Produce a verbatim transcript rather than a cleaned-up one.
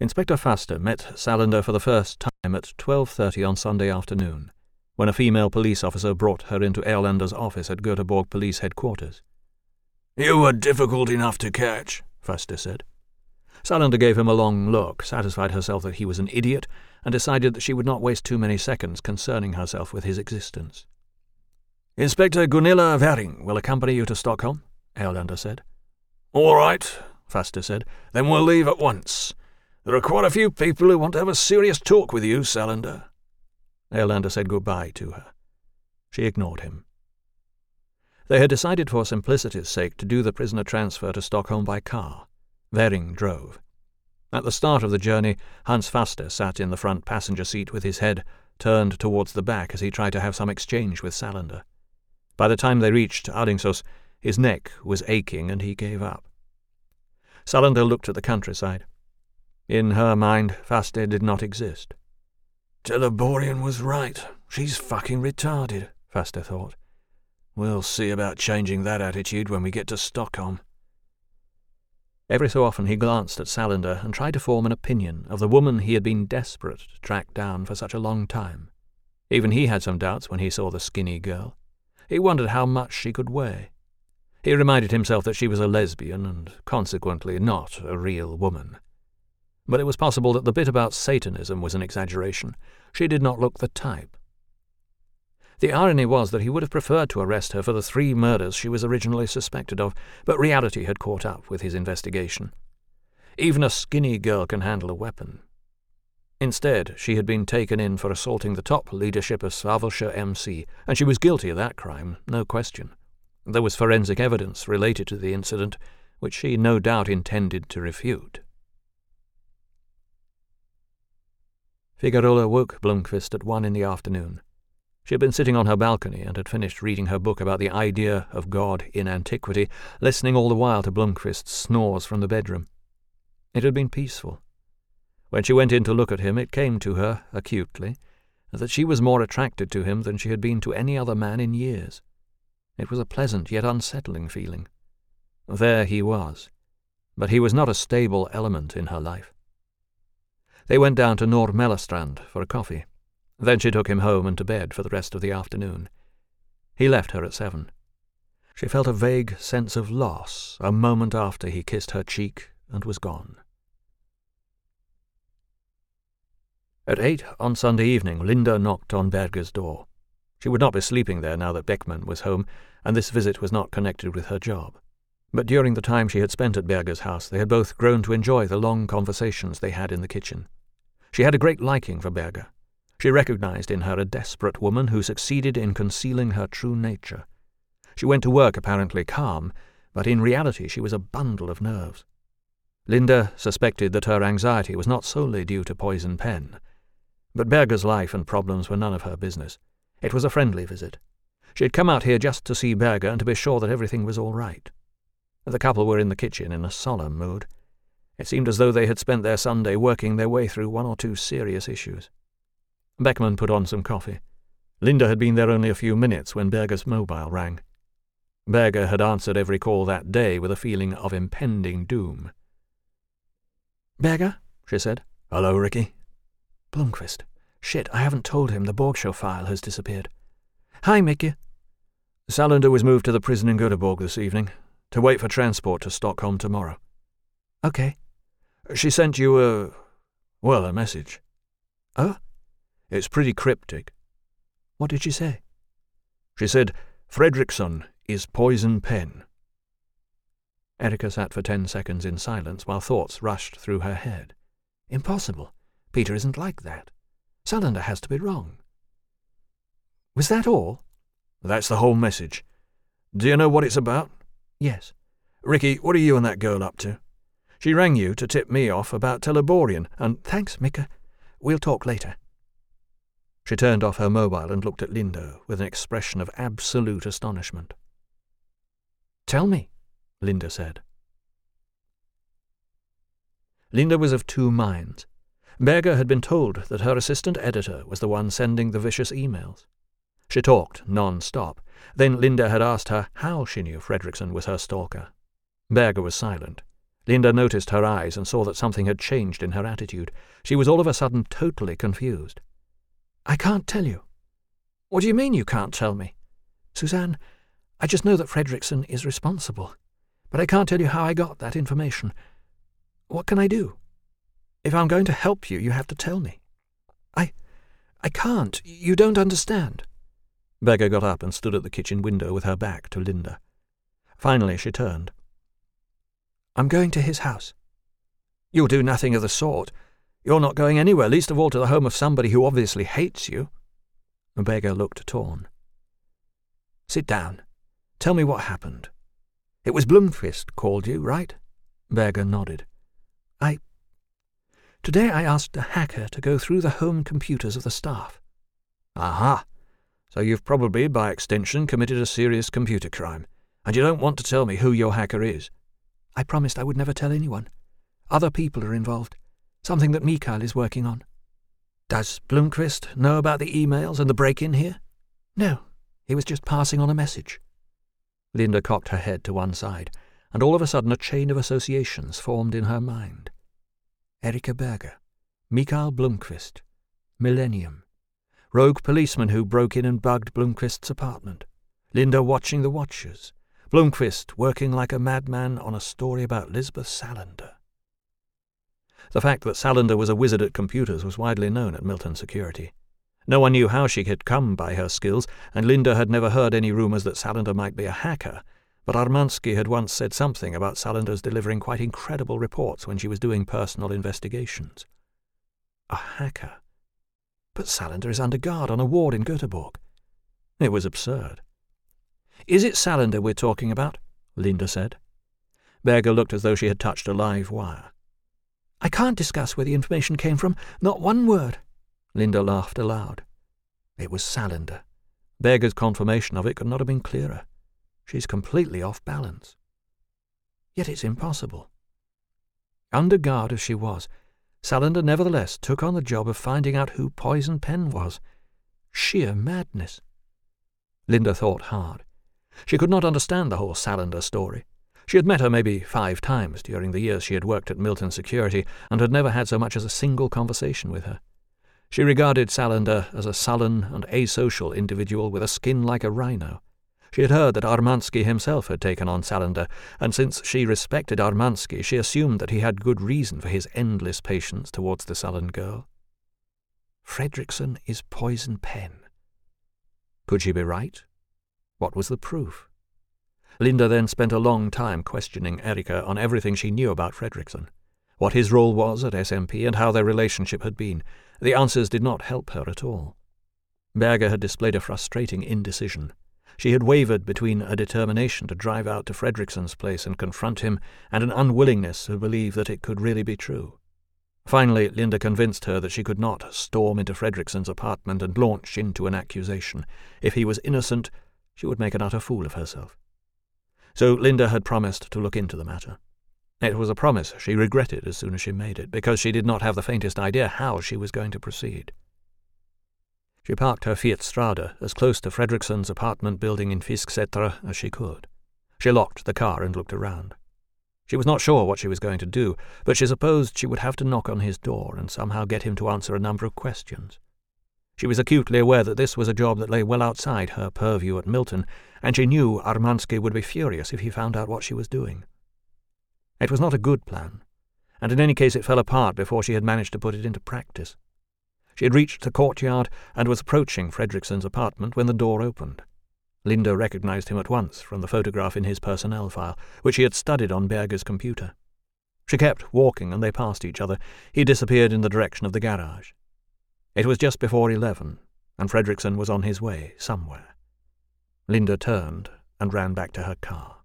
Inspector Faster met Salander for the first time at twelve thirty on Sunday afternoon, when a female police officer brought her into Erlander's office at Göteborg Police Headquarters. "You were difficult enough to catch," Faster said. Salander gave him a long look, satisfied herself that he was an idiot, and decided that she would not waste too many seconds concerning herself with his existence. "Inspector Gunilla Väring will accompany you to Stockholm," Erlander said. "All right," Faster said. "Then we'll leave at once. There are quite a few people who want to have a serious talk with you, Salander." Erlander said goodbye to her. She ignored him. They had decided for simplicity's sake to do the prisoner transfer to Stockholm by car. Väring drove. At the start of the journey, Hans Faster sat in the front passenger seat with his head turned towards the back as he tried to have some exchange with Salander. By the time they reached Alingsås, his neck was aching and he gave up. Salander looked at the countryside. In her mind, Faster did not exist. "Teleborian was right. She's fucking retarded," Faster thought. "We'll see about changing that attitude when we get to Stockholm." Every so often he glanced at Salander and tried to form an opinion of the woman he had been desperate to track down for such a long time. Even he had some doubts when he saw the skinny girl. He wondered how much she could weigh. He reminded himself that she was a lesbian and consequently not a real woman. But it was possible that the bit about Satanism was an exaggeration. She did not look the type. The irony was that he would have preferred to arrest her for the three murders she was originally suspected of, but reality had caught up with his investigation. Even a skinny girl can handle a weapon. Instead, she had been taken in for assaulting the top leadership of Svalsjö M C, and she was guilty of that crime, no question. There was forensic evidence related to the incident, which she no doubt intended to refute. Figueroa woke Blomqvist at one in the afternoon. She had been sitting on her balcony and had finished reading her book about the idea of God in antiquity, listening all the while to Blomqvist's snores from the bedroom. It had been peaceful. When she went in to look at him, it came to her, acutely, that she was more attracted to him than she had been to any other man in years. It was a pleasant yet unsettling feeling. There he was, but he was not a stable element in her life. They went down to Nordmellestrand for a coffee. Then she took him home and to bed for the rest of the afternoon. He left her at seven. She felt a vague sense of loss a moment after he kissed her cheek and was gone. At eight on Sunday evening, Linda knocked on Berger's door. She would not be sleeping there now that Beckman was home, and this visit was not connected with her job. But during the time she had spent at Berger's house, they had both grown to enjoy the long conversations they had in the kitchen. She had a great liking for Berger. She recognized in her a desperate woman who succeeded in concealing her true nature. She went to work apparently calm, but in reality she was a bundle of nerves. Linda suspected that her anxiety was not solely due to poison pen. But Berger's life and problems were none of her business. It was a friendly visit. She had come out here just to see Berger and to be sure that everything was all right. The couple were in the kitchen in a solemn mood. It seemed as though they had spent their Sunday working their way through one or two serious issues. Beckman put on some coffee. Linda had been there only a few minutes when Berger's mobile rang. Berger had answered every call that day with a feeling of impending doom. "Berger?" she said. "Hello, Ricky." "Blomqvist. Shit, I haven't told him the Borgsjö file has disappeared." "Hi, Mickey." Salander was moved to the prison in Göteborg this evening, to wait for transport to Stockholm tomorrow. Okay. She sent you a... well, a message. Oh? It's pretty cryptic. What did she say? She said, Fredriksson is poison pen. Erika sat for ten seconds in silence while thoughts rushed through her head. Impossible. Peter isn't like that. Salander has to be wrong. Was that all? That's the whole message. Do you know what it's about? Yes. Ricky, what are you and that girl up to? She rang you to tip me off about Teleborian, and... Thanks, Mika. We'll talk later. She turned off her mobile and looked at Linda with an expression of absolute astonishment. Tell me, Linda said. Linda was of two minds. Berger had been told that her assistant editor was the one sending the vicious emails. She talked non-stop. Then Linda had asked her how she knew Fredriksson was her stalker. Berger was silent. Linda noticed her eyes and saw that something had changed in her attitude. She was all of a sudden totally confused. I can't tell you. What do you mean you can't tell me? Suzanne, I just know that Fredrickson is responsible, but I can't tell you how I got that information. What can I do? If I'm going to help you, you have to tell me. I... I can't. You don't understand. Berger got up and stood at the kitchen window with her back to Linda. Finally she turned. I'm going to his house. You'll do nothing of the sort. You're not going anywhere, least of all to the home of somebody who obviously hates you. Berger looked torn. Sit down. Tell me what happened. It was Blomqvist called you, right? Berger nodded. I... Today I asked a hacker to go through the home computers of the staff. Aha! So you've probably, by extension, committed a serious computer crime, and you don't want to tell me who your hacker is. I promised I would never tell anyone. Other people are involved. Something that Mikael is working on. Does Blomqvist know about the emails and the break-in here? No, he was just passing on a message. Linda cocked her head to one side, and all of a sudden a chain of associations formed in her mind. Erika Berger, Mikael Blomqvist, Millennium, rogue policeman who broke in and bugged Blomqvist's apartment, Linda watching the Watchers, Blomqvist working like a madman on a story about Lisbeth Salander. The fact that Salander was a wizard at computers was widely known at Milton Security. No one knew how she had come by her skills, and Linda had never heard any rumours that Salander might be a hacker, but Armansky had once said something about Salander's delivering quite incredible reports when she was doing personal investigations. A hacker? But Salander is under guard on a ward in Göteborg. It was absurd. Is it Salander we're talking about? Linda said. Berger looked as though she had touched a live wire. I can't discuss where the information came from, not one word. Linda laughed aloud. It was Salander. Berger's confirmation of it could not have been clearer. She's completely off balance. Yet it's impossible. Under guard as she was, Salander nevertheless took on the job of finding out who Poison Pen was. Sheer madness. Linda thought hard. She could not understand the whole Salander story. She had met her maybe five times during the years she had worked at Milton Security, and had never had so much as a single conversation with her. She regarded Salander as a sullen and asocial individual with a skin like a rhino. She had heard that Armansky himself had taken on Salander, and since she respected Armansky, she assumed that he had good reason for his endless patience towards the sullen girl. Fredrickson is Poison Pen. Could she be right? What was the proof? Linda then spent a long time questioning Erika on everything she knew about Fredrickson, what his role was at S M P and how their relationship had been. The answers did not help her at all. Berger had displayed a frustrating indecision. She had wavered between a determination to drive out to Fredrickson's place and confront him and an unwillingness to believe that it could really be true. Finally, Linda convinced her that she could not storm into Fredrickson's apartment and launch into an accusation. If he was innocent, she would make an utter fool of herself. So Linda had promised to look into the matter. It was a promise she regretted as soon as she made it, because she did not have the faintest idea how she was going to proceed. She parked her Fiat Strada as close to Fredrickson's apartment building in Fisksätra as she could. She locked the car and looked around. She was not sure what she was going to do, but she supposed she would have to knock on his door and somehow get him to answer a number of questions. She was acutely aware that this was a job that lay well outside her purview at Milton, and she knew Armansky would be furious if he found out what she was doing. It was not a good plan, and in any case it fell apart before she had managed to put it into practice. She had reached the courtyard and was approaching Fredrickson's apartment when the door opened. Linda recognized him at once from the photograph in his personnel file, which he had studied on Berger's computer. She kept walking, and they passed each other. He disappeared in the direction of the garage. It was just before eleven, and Fredrickson was on his way somewhere. Linda turned and ran back to her car.